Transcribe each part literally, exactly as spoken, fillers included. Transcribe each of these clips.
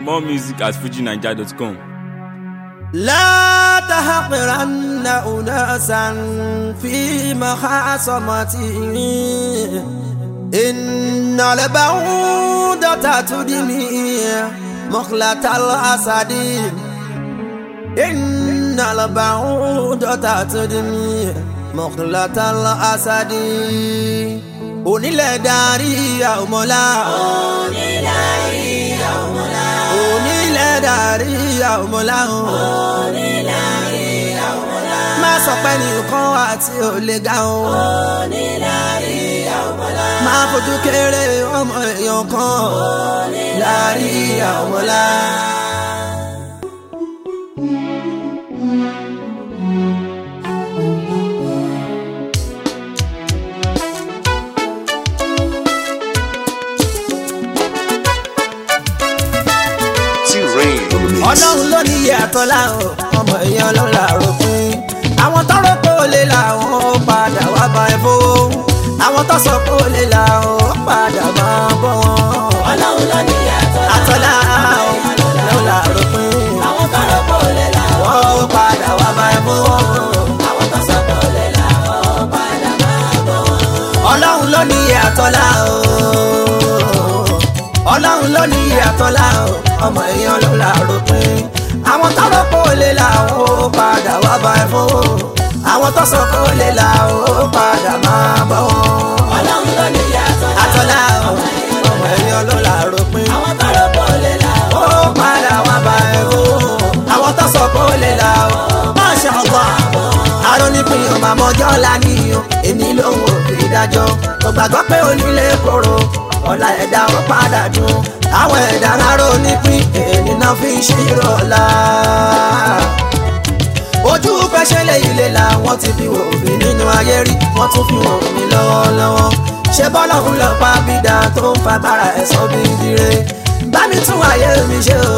More music at fuji naija dot com. لا تحقرن أناسا في مخاصمتي إن البعودة تدمي مخلة الأسد إن البعودة تدمي مخلة الأسد onílẹ̀ darí àwòmọ́lá onílẹ̀ àwòmọ́lá onílẹ̀ darí àwòmọ́lá onílẹ̀ àwòmọ́lá má sọ pé nìkan wà tí ò lè ga o onílẹ̀ àwòmọ́lá má fojú kéré ọmọ èèyàn kan onílẹ̀ àwòmọ́lá. Ọlọ́run ló ní ìyàtọ̀ láwọn ọmọ èèyàn ló làárò pín àwọn tọrọ pé ó lè làwọn ó padà wá bá ẹ fowó àwọn tó sọ pé ó lè làwọn ó padà máa bọ́ wọn. Ọlọ́run ló ní ìyàtọ̀ láwọn ló làárò pín àwọn tọrọ pé ó lè làwọn ó padà wá bá ẹ fowó àwọn tó sọ pé ó lè làwọn ó padà máa bọ́ wọn. Ọlọ́run ló ní ìyàtọ̀ láwọn Ọlọ́run ló ní ìyàtọ̀ láwọn ọmọ èèyàn ló làárò pín àwọn tọrọ pé ó lè làwọn ó padà wá bá ẹ fowó àwọn tó sọ pé ó lè làwọn ó padà máa bọ́ wọn. Ọlọ́run ló ní ìyàtọ̀ láwọn ọmọ èèyàn ló làárò pín àwọn tọrọ pé ó lè làwọn ó padà wá bá ẹ fowó àwọn tó sọ pé ó lè làwọn. Masha Allah arónípin ọmọ àmọ́jọ́ lánìyàn èmi lòun ò fi dájọ́ tó gbàgbọ́ pé onílé kóró ọ̀la ẹ̀dá wọn padà dùn àwọn ẹ̀dá rárá onípín èyí náà fi ń ṣírò ọ̀la. ojú fẹsẹ̀lẹ̀ ilé làwọn ti fi wò mí nínú ayé rí wọ́n tún fi wò mí lọ́wọ́lọ́wọ́ ṣé bọ́lá ń lọ pa bídà tó ń fagbára ẹ̀sọ́ bí dire bá mi tún ayé mi ṣe o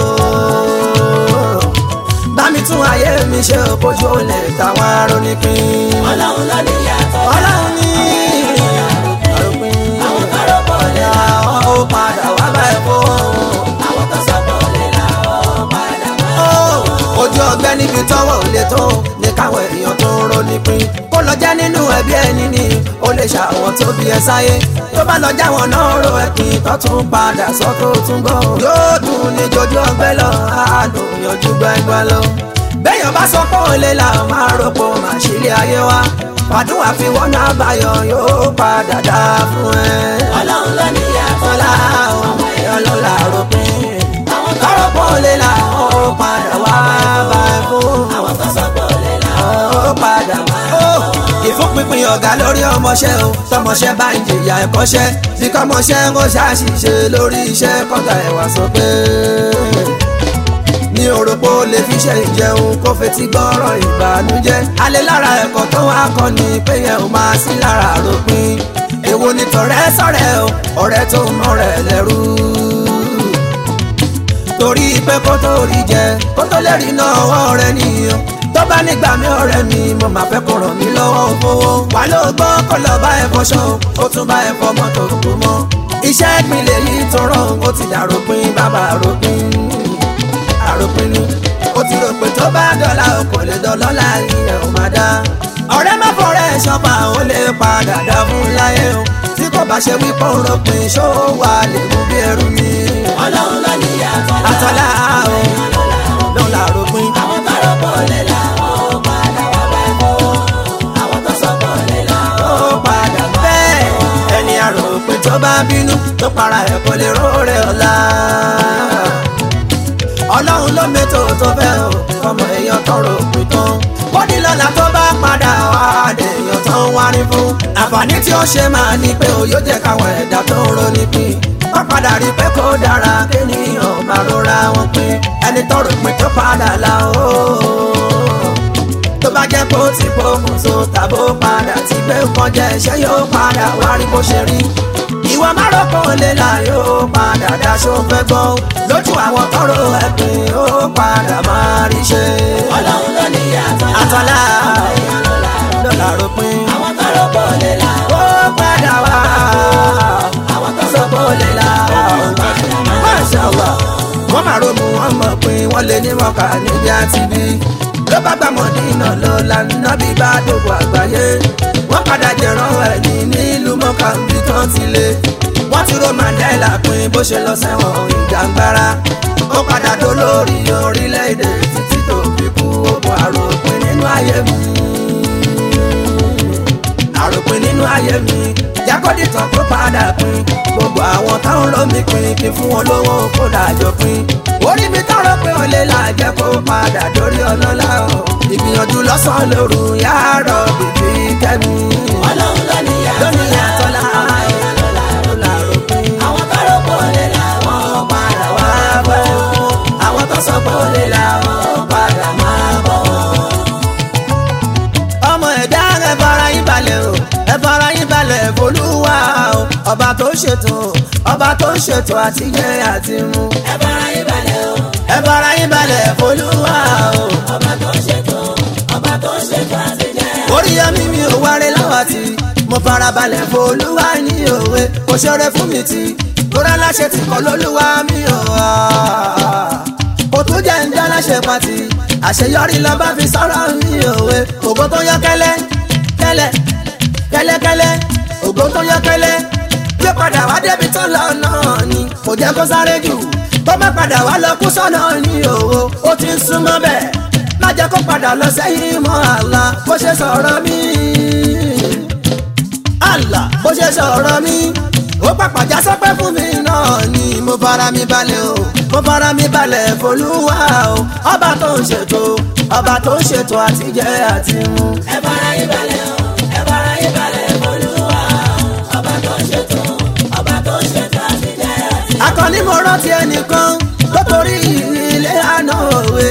bá mi tún ayé mi ṣe o kójú olè táwọn aró nípín. Ọlọ́run ló ní ìyàtọ̀ Ọlọ́run ní ó padà wá bá ẹ fún àwọn tó sọ pé ó lè là ó padà wá. ojú ọgbẹ́ níbi tọ́wọ́ ò lè tó ní káwọn èèyàn tó ń ronú pín kó lọ jẹ́ nínú ẹbí ẹni ní ó lè ṣàwọn tó bí ẹ sáyé tó bá lọ jáwọn náà ro ẹ̀kìn tó tún padà sọ tó tún gbọ́ yóò dùn ní jojú ọgbẹ́ lọ àádùn yanjú gbẹ́ngbẹ́ lọ. béèyàn bá sọ pé ó lè là ó máa rọ́pò máa ṣílé ayé wa fàdúrà fi wọ́n náà báyọ̀ yóò padà dá fún ẹ. Ọlọ́run ló ní ìyàtọ̀ láwọn ọmọ èèyàn ló làárò pín àwọn tọrọ pé ó lè là ó padà wá bá ẹ fún àwọn tó sọ pé ó lè là ó padà wá. ìfúnpinpin ọ̀gá lórí ọmọṣẹ́ o tọmọṣẹ́ bá ń jìyà ẹ̀kọ́ṣẹ́ bí kọ́mọṣẹ́ ń ṣàṣìṣe lórí iṣẹ́ kọ́ta ẹ̀wà sọ pé ní òròpó lè fi ṣe ìjẹun kó fetí gbọ́rọ̀ ìbànújẹ́ alẹ́ lára ẹ̀kọ́ tó wá kọ́ ni pé yẹn ò máa sí lára àròpin èwo ni tọ̀rẹ́ sọ̀rẹ́ o ọ̀rẹ́ tó ń mọ rẹ̀ lẹ́rú torí pé kó tó rí jẹ kó tó lè rí náà ọwọ́ rẹ nìyẹn tó bá nígbà mi ọ̀rẹ́ mi mo máa fẹ́ kó ràn mí lọ́wọ́ fowó wà ló gbọ́ kó lọ bá ẹ fọṣọ ó tún bá ẹ fọ mọ́tò tó mọ́ iṣẹ́ ìpínlẹ̀ yìí tó rán ó ti dàròpin bàbá àròpin àròpinnu ó ti rò pé tó bá dọ́là o kò lè dọ́lọ́ láàyè ẹ̀ ò máa dá ọ̀rẹ́ má fọ̀rẹ́ ṣọ́pà ó lè padà dá fún láyé o tí kò bá ṣe wípé ó ròpin ṣó wà lè mú bí ẹrú ni. Ọlọ́run ló ní àtọ́lá o ló làròpin àwọn tọrọ pé ó lè là ó padà wá bá ẹ fọ́ àwọn tó sọ pé ó lè là ó padà wá bẹ́ẹ̀ ẹni àròpin tó bá bínú tó para ẹ̀ kò lè róore ọ̀la. Ọlọ́run ló mẹ́tò tó fẹ́ o ọmọ èèyàn tọrọ òpin tán bọ́dí lọ́la tó bá padà wá èèyàn tó ń wárí fún àǹfààní tí ó ṣe máa ní pé o yóò jẹ́ káwọn ẹ̀dá tó ń ronú pín wọ́n padà rí pé kó dára kéèyàn máa rọra wọn pín ẹni tọrọ òpin tó padà là ó tó bá jẹ́ pé ó ti pokùn so tàbó padà ti gbé nǹkan jẹ iṣẹ́ yóò padà wá rí bó ṣe rí ìwà márùkún lè là yóò padà daṣọ fẹ́ gbọ́ lójú àwọn tọrọ ẹ̀pìn ó padà máa rí ṣe. Ọlọ́run ló ní àtọ́lá ló làárò pín àwọn tọrọ pọ̀ lè là ó padà wá àwọn tó sọ pọ̀ lè là ó padà máa rí ṣe. Masha Allah wọ́n máa rómù wọn mọ̀ pin wọ́n lè ní mọ̀ká níbi àti bí ló bá gbà Mọ̀dínà lọ lànà bí bá dògbò àgbáyé wọ́n padà jẹ̀rán ẹ̀yìn nílùú Mọ́kà bí tán ti lé wọ́n ti ró Mandela pin bó ṣe lọ sẹ́wọ̀n ìjàngbara ó padà tó lórí orílẹ̀-èdè títí tó fi kú ogun àròpin nínú ayé mi àròpin nínú ayé mi jákòdì tán kó padà pin gbogbo àwọn táwọn lómi pin kí fún wọn lówó kó dájọ pin orí mi tọrọ pé ó lè lájẹ kó padà dórí ọ̀nà láwọn ìgbìyànjú lọ́sàn-án lóru yàrá bìbí kẹ́mi. Ọlọ́run lónìí àtọ́lá àwọn tọrọ pé ó lè láwọn padà wá bọ̀ àwọn tó sọ pé ó lè láwọn padà máa bọ̀. ọmọ ẹ̀dá ẹ̀ fara yín balẹ̀ o ẹ fara yín balẹ̀ f'Olúwa o ọba tó ṣètò ọba tó ṣètò àtijẹ àti mu. ẹ fara yín balẹ̀ o ẹ fara yín balẹ̀ f'Olúwa o ọba tó ṣètò ọba tó ṣètò àtijẹ. Oríyọmí mi ò wáré láwàtí mo fara balẹ̀ f'Olúwa ní òwe kò ṣeré fún mi tí kóra láṣẹ tí kò lólúwa mi ò wá kò tún jẹ́ ń dá láṣẹ pàtì àṣeyọrí lọ bá fi sọ̀rọ̀ mi òwe ògo tó yọ kẹ́lẹ́ kẹ́lẹ́ kẹ́lẹ́kẹ́lẹ́ ògo tó yọ kẹ́lẹ́ gbé padà wá débi tó lọ náà ni kò jẹ́ kó sáré jù tó má padà wá lọ kú sọ́nà ní òwò ó ti ń súnmọ́ bẹ́ẹ̀ má jẹ́ kó padà lọ sẹ́yìn mọ́ àlá bó ṣe sọ̀rọ̀ mi àlá bó ṣe sọ̀rọ̀ mi ó pàpàjá sọpẹ́ fún mi náà ni mo fara mi balẹ̀ o mo fara mi balẹ̀ f'Olúwa o ọba tó ń ṣètò ọba tó ń ṣètò àtijẹ àti mu. ẹ fara yín balẹ̀ o ẹ fara yín balẹ̀ f'Olúwa o ọba tó ń ṣètò ọba tó ń ṣètò àtijẹ àti mu. akọni mo rántí ẹnìkan tó torí ilé àná òwe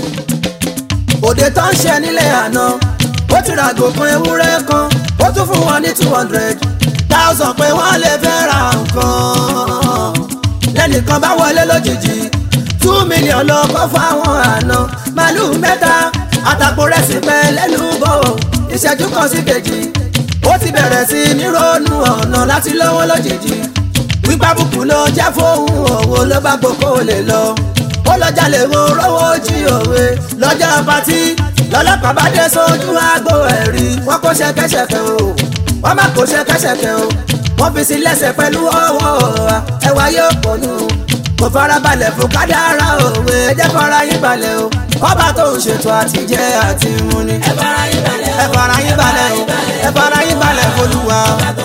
òde tó ń ṣe nílé àná ó ti ra gòkan ewúrẹ́ kan ó tún fún wọn ní two hundred thousand pé wọ́n lè fẹ́ ra nǹkan lẹ́nìkan bá wọlé lójijì two million ló kọ́ fáwọn àna màálù mẹ́ta àtàpò rẹ̀ sì pẹ́ lẹ́nu bò ìṣẹ́jú kan sí kejì ó ti bẹ̀rẹ̀ sí ní ronú ọ̀nà láti lọ́wọ́ lójijì wípé àbùkù ló jẹ́ fóun òwò ló bá gboko lè lọ ó lọ jalè wo rówó jí òwe lọ́jọ́ pátí lọ́lọ́pàá bá dé sójú àgbo ẹ̀rí wọ́n kó ṣẹ̀kẹ̀ṣẹ̀kẹ̀ o wọ́n má kó ṣẹ̀kẹ̀ṣẹ̀kẹ̀ o wọ́n fi sí lẹ́sẹ̀ pẹ̀lú ọwọ́ ẹwà yóò pọ̀nù kò fara balẹ̀ fún kádàrá òwe ẹ jẹ́ fara yín balẹ̀ o ọba tó ń ṣètò àtijẹ àti mu ni. ẹ fara yín balẹ̀ ẹ fara yín balẹ̀ o ẹ fara yín balẹ̀ f'Olúwa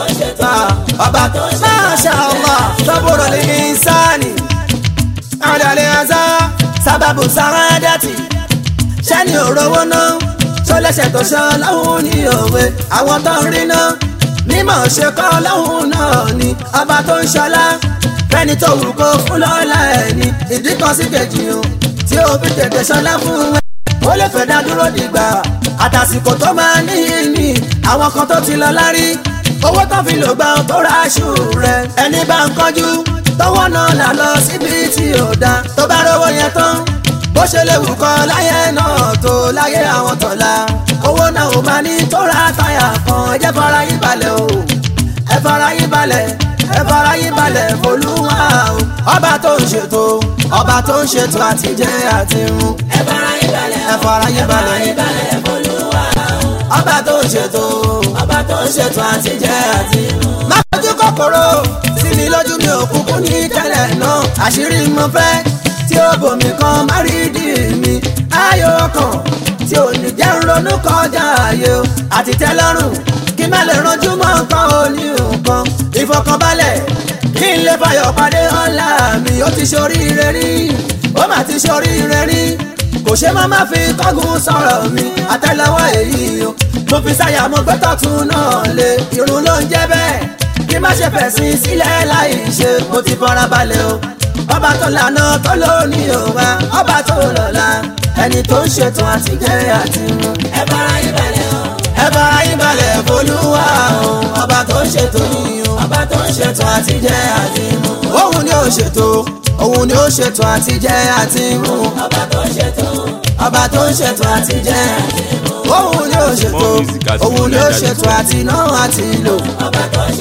ọba tó ń ṣètò Masha Allah sọ́bùrọ̀ lè ní sáàni àdàlẹ́ àzá sábàbù sàrádàtì ṣẹ́ni òrówó náà tó lẹ́sẹ̀ tó ṣan lọ́hùn ní òwe àwọn tó ń rí náà mímọ̀ ṣe kọ́ lọ́hùn náà ni ọba tó ń ṣọlá fẹ́ni tó wù kó fún lọ́la ẹ̀ ní ìdí kan sí kejì o tí ó fi tètè ṣọlá fún ẹ ó lè fẹ́ dá dúró dìgbà àtàsìkò tó máa ní ní àwọn kan tó ti lọ lárí owó tó fi lò gbà tó ra aṣù rẹ ẹni bá ń kánjú tọwọ́ náà là lọ síbi tí ò dá tó bá rówó yẹn tán bó ṣe lè wù kọ́ láyé náà tó láyé àwọn tọ̀la owó náà ò máa ní tó ra táyà kan ẹ jẹ́ fara yín balẹ̀ o ẹ fara yín balẹ̀ ẹ fara yín balẹ̀ f'Olúwa o ọba tó ń ṣètò ọba tó ń ṣètò àtijẹ àti mu. ẹ fara yín balẹ̀ ẹ fara yín balẹ̀ f'Olúwa o ọba tó ń ṣètò ọba tó ń ṣètò àtijẹ àti mu. má fojú kòkòrò sí mi lójú mi ò kúkú ní tẹ́lẹ̀ náà àṣírí mo fẹ́ tí ó bòmí kan má rí dì mí ayọ̀ kan tí ò ní jẹ́ ń ronú kọjá ayé o àti tẹ́lọ́rùn kí má lè ranjú mọ́ nǹkan òní nǹkan ìfọkànbalẹ̀ kí n lè fayọ̀ pàdé ọ̀la mi ó ti ṣoríire rí ó mà ti ṣoríire rí kò ṣe má má fi kọ́gùn sọ̀rọ̀ mi àtẹ́lẹwọ́ èyí o mo fi sáyà mo gbé tọ̀tún náà lé irun ló ń jẹ́ bẹ́ẹ̀ kí má ṣe fẹ̀sìn sílẹ̀ láì ṣe mo ti fara balẹ̀ o ọba tó lànà tó lóní òwa ọba tó lọ́la ẹni tó ń ṣètò àtijẹ àti mu. ẹ fara yín balẹ̀ o ẹ fara yín balẹ̀ f'Olúwa o ọba tó ń ṣètò yín o ọba tó ń ṣètò àtijẹ àti mu. òun ni ó ṣètò òun ni ó ṣètò àtijẹ àti mu. ọba tó ń ṣètò ọba tó ń ṣètò àtijẹ àti mu. òun ni ó ṣètò òun ni ó ṣètò àti náà àti lò. ọba tó ń